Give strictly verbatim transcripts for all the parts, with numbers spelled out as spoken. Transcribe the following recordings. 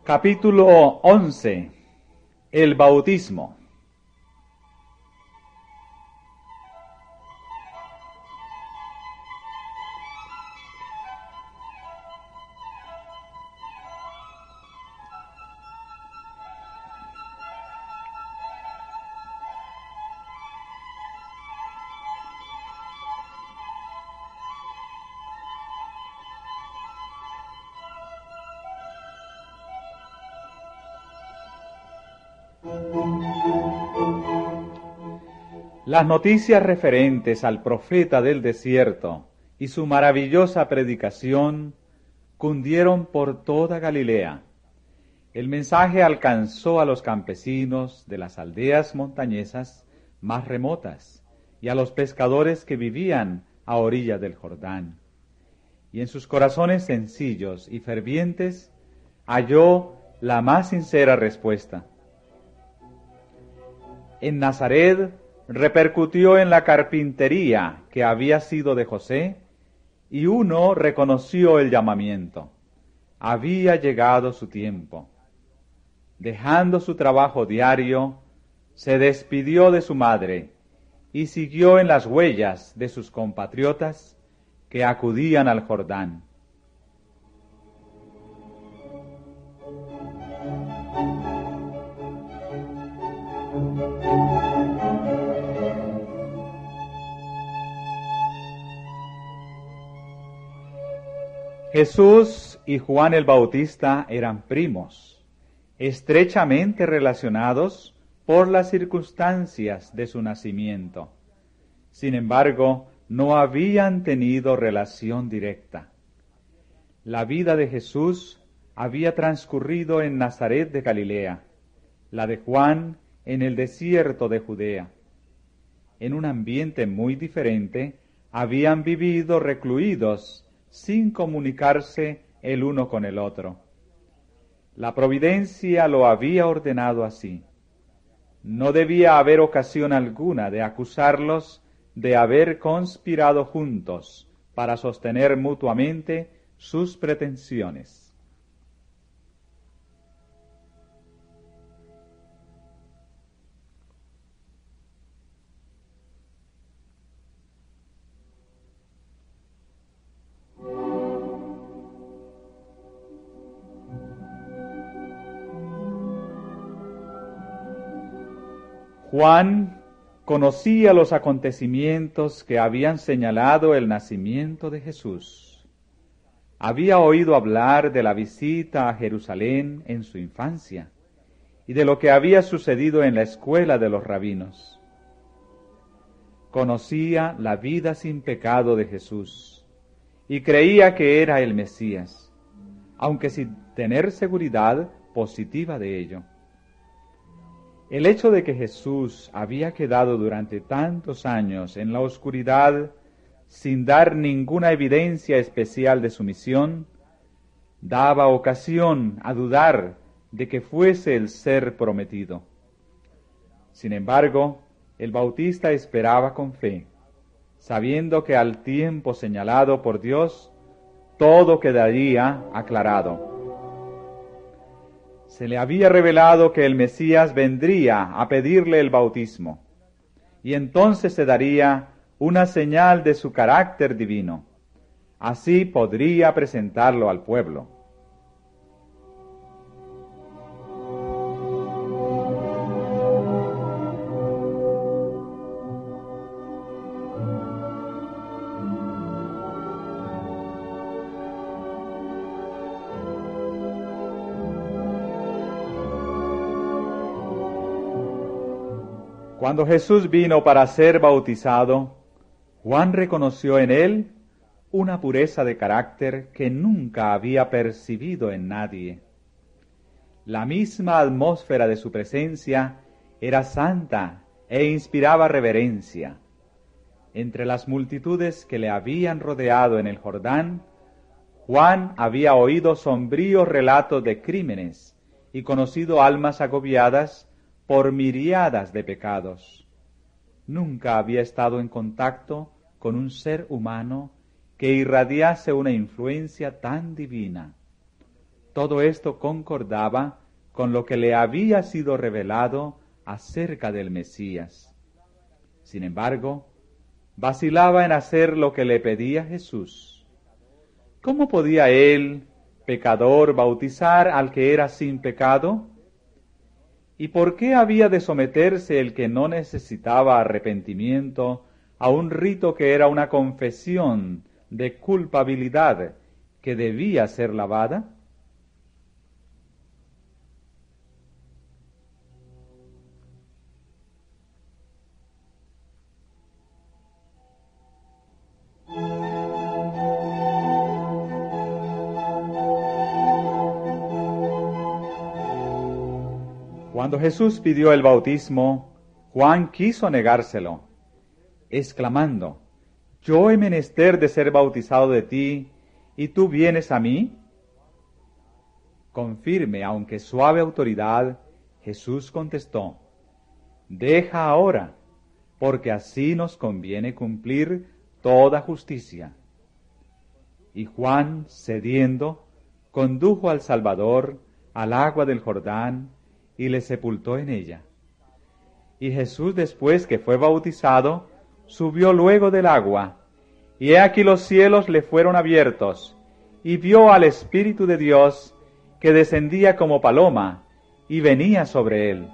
Capítulo once. El bautismo. Las noticias referentes al profeta del desierto y su maravillosa predicación cundieron por toda Galilea. El mensaje alcanzó a los campesinos de las aldeas montañesas más remotas y a los pescadores que vivían a orillas del Jordán. Y en sus corazones sencillos y fervientes halló la más sincera respuesta. En Nazaret repercutió en la carpintería que había sido de José, y uno reconoció el llamamiento. Había llegado su tiempo. Dejando su trabajo diario, se despidió de su madre y siguió en las huellas de sus compatriotas que acudían al Jordán. Jesús y Juan el Bautista eran primos, estrechamente relacionados por las circunstancias de su nacimiento. Sin embargo, no habían tenido relación directa. La vida de Jesús había transcurrido en Nazaret de Galilea, la de Juan en el desierto de Judea. En un ambiente muy diferente, habían vivido recluidos sin comunicarse el uno con el otro. La providencia lo había ordenado así. No debía haber ocasión alguna de acusarlos de haber conspirado juntos para sostener mutuamente sus pretensiones. Juan conocía los acontecimientos que habían señalado el nacimiento de Jesús. Había oído hablar de la visita a Jerusalén en su infancia y de lo que había sucedido en la escuela de los rabinos. Conocía la vida sin pecado de Jesús y creía que era el Mesías, aunque sin tener seguridad positiva de ello. El hecho de que Jesús había quedado durante tantos años en la oscuridad sin dar ninguna evidencia especial de su misión, daba ocasión a dudar de que fuese el ser prometido. Sin embargo, el Bautista esperaba con fe, sabiendo que al tiempo señalado por Dios, todo quedaría aclarado. Se le había revelado que el Mesías vendría a pedirle el bautismo, y entonces se daría una señal de su carácter divino. Así podría presentarlo al pueblo. Cuando Jesús vino para ser bautizado, Juan reconoció en él una pureza de carácter que nunca había percibido en nadie. La misma atmósfera de su presencia era santa e inspiraba reverencia. Entre las multitudes que le habían rodeado en el Jordán, Juan había oído sombríos relatos de crímenes y conocido almas agobiadas por miriadas de pecados. Nunca había estado en contacto con un ser humano que irradiase una influencia tan divina. Todo esto concordaba con lo que le había sido revelado acerca del Mesías. Sin embargo, vacilaba en hacer lo que le pedía Jesús. ¿Cómo podía él, pecador, bautizar al que era sin pecado? ¿Y por qué había de someterse el que no necesitaba arrepentimiento a un rito que era una confesión de culpabilidad que debía ser lavada? Cuando Jesús pidió el bautismo, Juan quiso negárselo, exclamando: «Yo he menester de ser bautizado de ti, ¿y tú vienes a mí?». Con firme, aunque suave autoridad, Jesús contestó: «Deja ahora, porque así nos conviene cumplir toda justicia». Y Juan, cediendo, condujo al Salvador al agua del Jordán y le sepultó en ella. Y Jesús, después que fue bautizado, subió luego del agua, y he aquí los cielos le fueron abiertos, y vio al Espíritu de Dios que descendía como paloma y venía sobre él.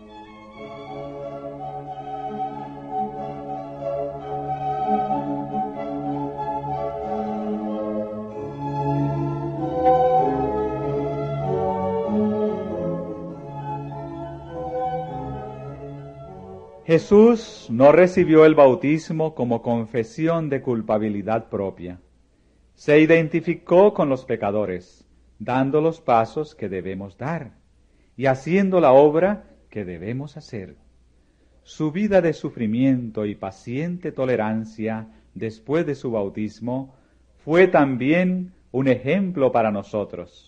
Jesús no recibió el bautismo como confesión de culpabilidad propia. Se identificó con los pecadores, dando los pasos que debemos dar y haciendo la obra que debemos hacer. Su vida de sufrimiento y paciente tolerancia después de su bautismo fue también un ejemplo para nosotros.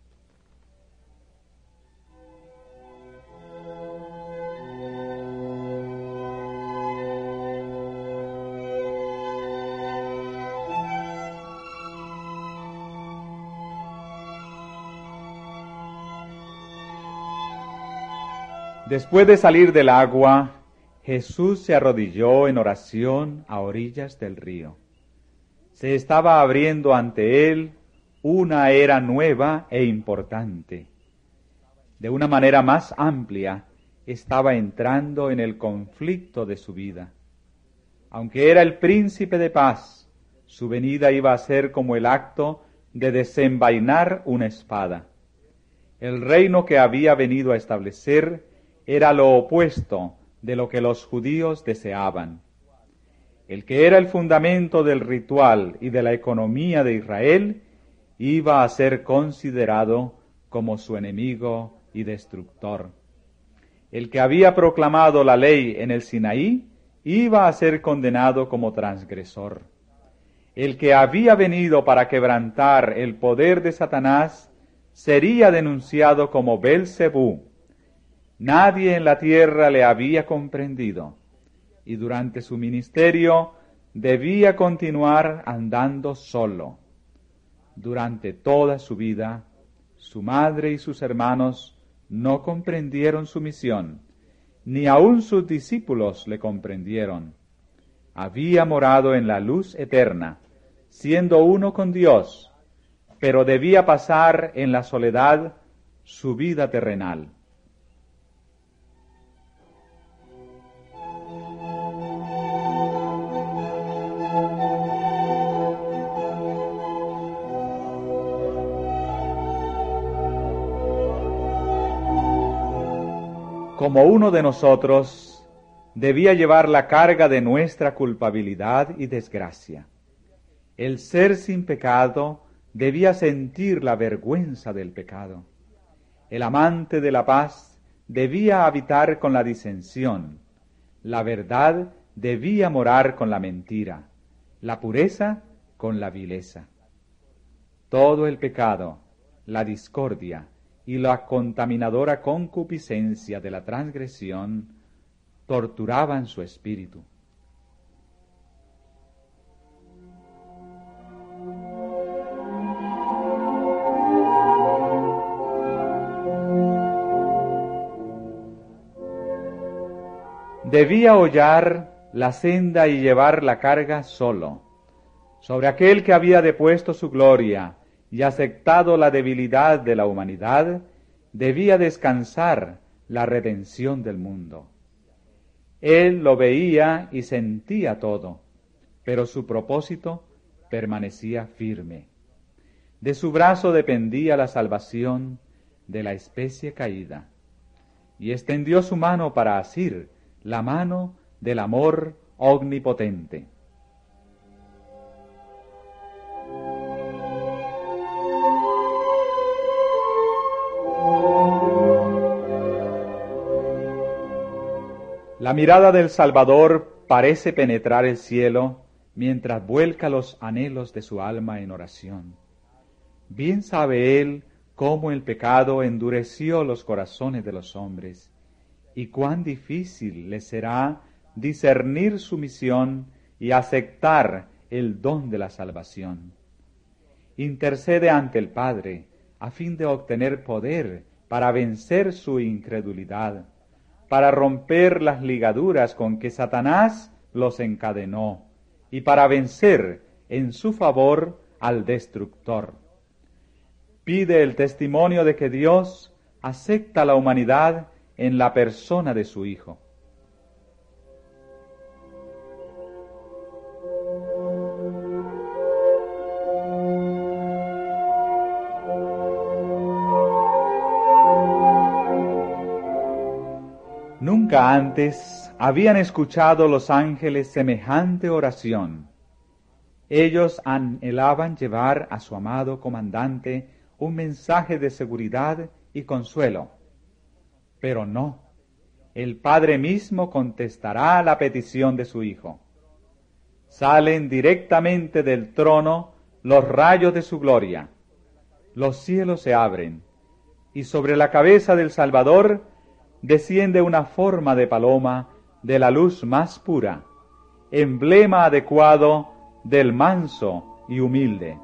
Después de salir del agua, Jesús se arrodilló en oración a orillas del río. Se estaba abriendo ante él una era nueva e importante. De una manera más amplia, estaba entrando en el conflicto de su vida. Aunque era el príncipe de paz, su venida iba a ser como el acto de desenvainar una espada. El reino que había venido a establecer era lo opuesto de lo que los judíos deseaban. El que era el fundamento del ritual y de la economía de Israel iba a ser considerado como su enemigo y destructor. El que había proclamado la ley en el Sinaí iba a ser condenado como transgresor. El que había venido para quebrantar el poder de Satanás sería denunciado como Belcebú. Nadie en la tierra le había comprendido, y durante su ministerio debía continuar andando solo. Durante toda su vida, su madre y sus hermanos no comprendieron su misión, ni aun sus discípulos le comprendieron. Había morado en la luz eterna, siendo uno con Dios, pero debía pasar en la soledad su vida terrenal. Como uno de nosotros, debía llevar la carga de nuestra culpabilidad y desgracia. El ser sin pecado debía sentir la vergüenza del pecado. El amante de la paz debía habitar con la disensión. La verdad debía morar con la mentira. La pureza con la vileza. Todo el pecado, la discordia y la contaminadora concupiscencia de la transgresión torturaban su espíritu. debía hollar la senda y llevar la carga solo. Sobre aquel que había depuesto su gloria y aceptado la debilidad de la humanidad, debía descansar la redención del mundo. Él lo veía y sentía todo, pero su propósito permanecía firme. De su brazo dependía la salvación de la especie caída, y extendió su mano para asir la mano del amor omnipotente. La mirada del Salvador parece penetrar el cielo mientras vuelca los anhelos de su alma en oración. Bien sabe él cómo el pecado endureció los corazones de los hombres y cuán difícil les será discernir su misión y aceptar el don de la salvación. Intercede ante el Padre a fin de obtener poder para vencer su incredulidad, para romper las ligaduras con que Satanás los encadenó y para vencer en su favor al destructor. Pide el testimonio de que Dios acepta a la humanidad en la persona de su Hijo. Nunca antes habían escuchado los ángeles semejante oración. Ellos anhelaban llevar a su amado comandante un mensaje de seguridad y consuelo. Pero no, el Padre mismo contestará a la petición de su Hijo. Salen directamente del trono los rayos de su gloria. Los cielos se abren, y sobre la cabeza del Salvador desciende una forma de paloma de la luz más pura, emblema adecuado del manso y humilde.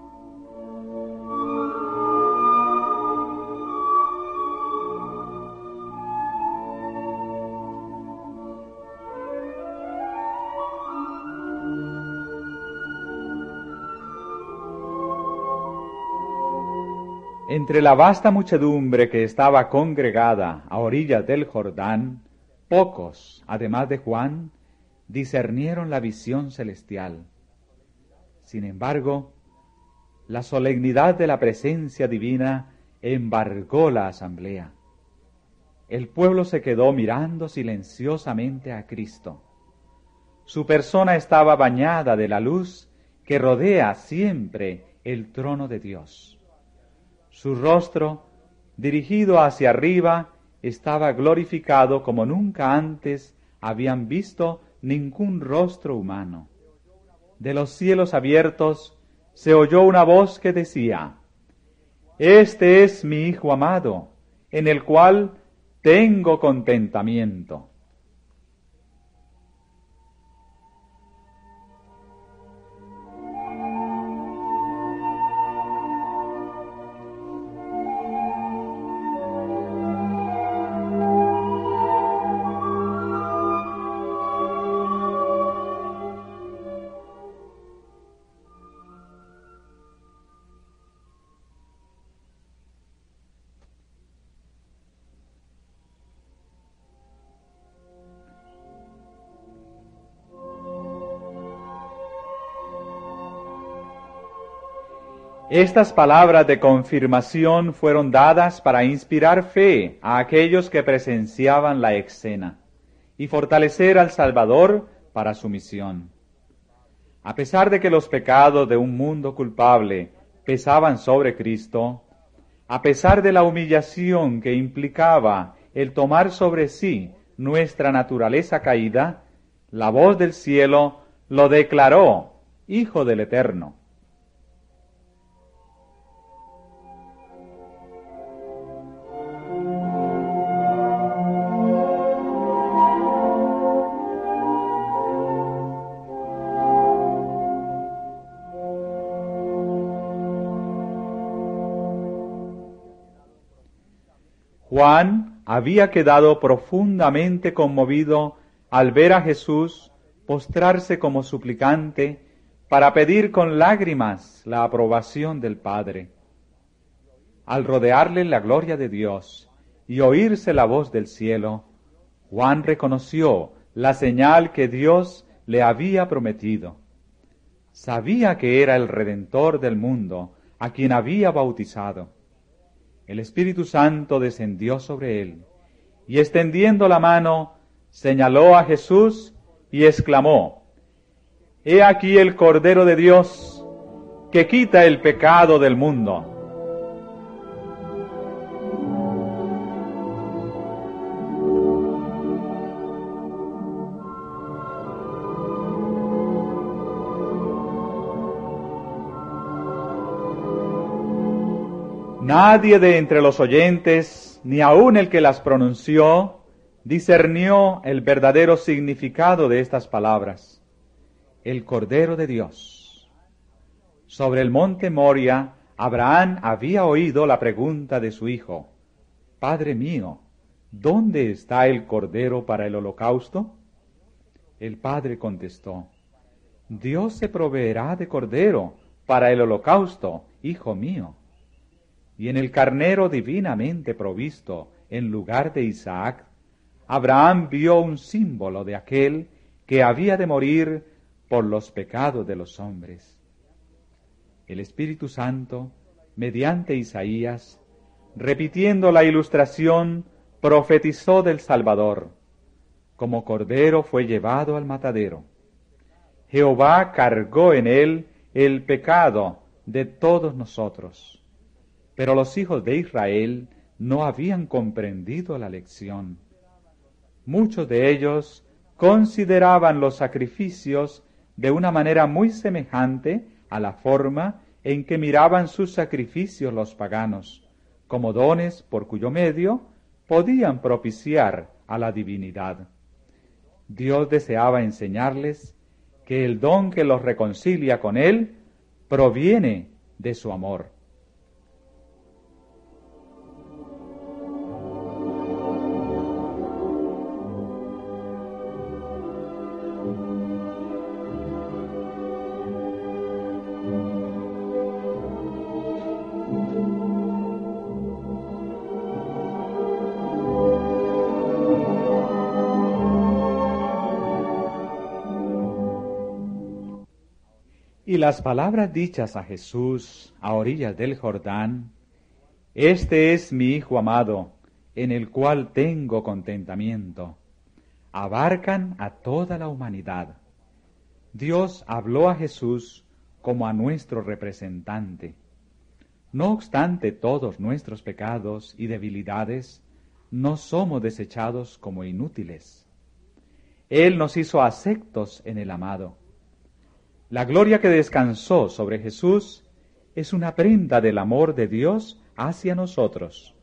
Entre la vasta muchedumbre que estaba congregada a orillas del Jordán, pocos, además de Juan, discernieron la visión celestial. Sin embargo, la solemnidad de la presencia divina embargó la asamblea. El pueblo se quedó mirando silenciosamente a Cristo. Su persona estaba bañada de la luz que rodea siempre el trono de Dios. Su rostro, dirigido hacia arriba, estaba glorificado como nunca antes habían visto ningún rostro humano. De los cielos abiertos se oyó una voz que decía: «Este es mi Hijo amado, en el cual tengo contentamiento». Estas palabras de confirmación fueron dadas para inspirar fe a aquellos que presenciaban la escena y fortalecer al Salvador para su misión. A pesar de que los pecados de un mundo culpable pesaban sobre Cristo, a pesar de la humillación que implicaba el tomar sobre sí nuestra naturaleza caída, la voz del cielo lo declaró Hijo del Eterno. Juan había quedado profundamente conmovido al ver a Jesús postrarse como suplicante para pedir con lágrimas la aprobación del Padre. Al rodearle la gloria de Dios y oírse la voz del cielo, Juan reconoció la señal que Dios le había prometido. Sabía que era el Redentor del mundo, a quien había bautizado. El Espíritu Santo descendió sobre él, y extendiendo la mano, señaló a Jesús y exclamó: «He aquí el Cordero de Dios, que quita el pecado del mundo». Nadie de entre los oyentes, ni aun el que las pronunció, discernió el verdadero significado de estas palabras. El Cordero de Dios. Sobre el monte Moria, Abraham había oído la pregunta de su hijo: «Padre mío, ¿dónde está el Cordero para el holocausto?». El padre contestó: «Dios se proveerá de Cordero para el holocausto, hijo mío». Y en el carnero divinamente provisto en lugar de Isaac, Abraham vio un símbolo de aquel que había de morir por los pecados de los hombres. El Espíritu Santo, mediante Isaías, repitiendo la ilustración, profetizó del Salvador: «Como cordero fue llevado al matadero. Jehová cargó en él el pecado de todos nosotros». Pero los hijos de Israel no habían comprendido la lección. Muchos de ellos consideraban los sacrificios de una manera muy semejante a la forma en que miraban sus sacrificios los paganos, como dones por cuyo medio podían propiciar a la divinidad. Dios deseaba enseñarles que el don que los reconcilia con Él proviene de su amor. Y las palabras dichas a Jesús a orillas del Jordán: «Este es mi Hijo amado, en el cual tengo contentamiento», abarcan a toda la humanidad. Dios habló a Jesús como a nuestro representante. No obstante todos nuestros pecados y debilidades, no somos desechados como inútiles. Él nos hizo aceptos en el amado. La gloria que descansó sobre Jesús es una prenda del amor de Dios hacia nosotros.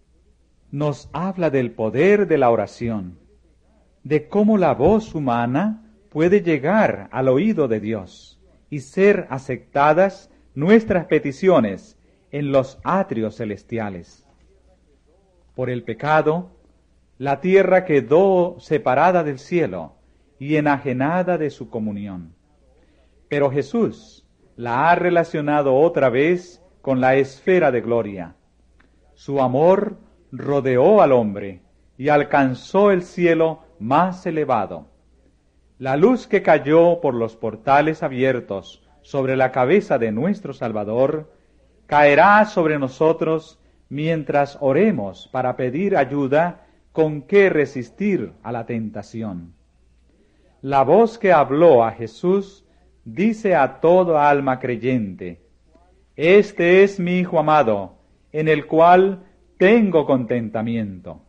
Nos habla del poder de la oración, de cómo la voz humana puede llegar al oído de Dios y ser aceptadas nuestras peticiones en los atrios celestiales. Por el pecado, la tierra quedó separada del cielo y enajenada de su comunión. Pero Jesús la ha relacionado otra vez con la esfera de gloria. Su amor rodeó al hombre y alcanzó el cielo más elevado. La luz que cayó por los portales abiertos sobre la cabeza de nuestro Salvador caerá sobre nosotros mientras oremos para pedir ayuda con que resistir a la tentación. La voz que habló a Jesús dice a toda alma creyente: «Este es mi Hijo amado, en el cual tengo contentamiento».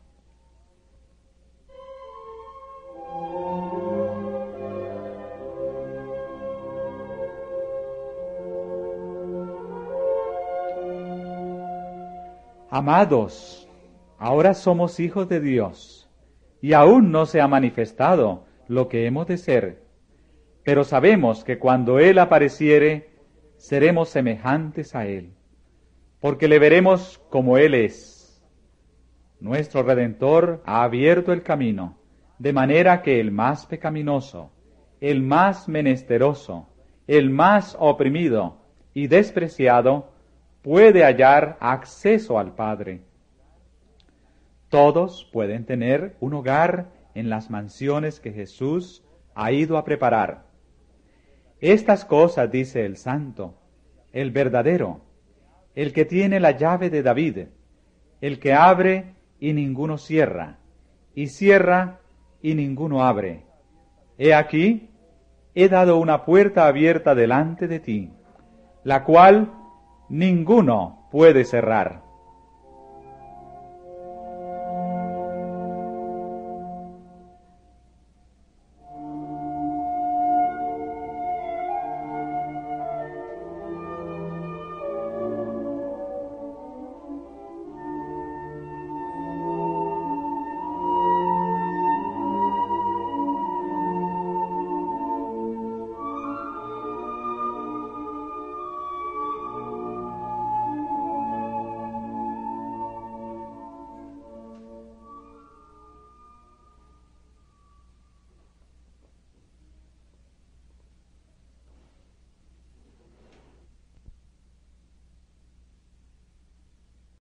Amados, ahora somos hijos de Dios, y aún no se ha manifestado lo que hemos de ser, pero sabemos que cuando Él apareciere, seremos semejantes a Él, porque le veremos como Él es. Nuestro Redentor ha abierto el camino, de manera que el más pecaminoso, el más menesteroso, el más oprimido y despreciado puede hallar acceso al Padre. Todos pueden tener un hogar en las mansiones que Jesús ha ido a preparar. Estas cosas dice el santo, el verdadero, el que tiene la llave de David, el que abre y ninguno cierra, y cierra y ninguno abre. He aquí, he dado una puerta abierta delante de ti, la cual ninguno puede cerrar.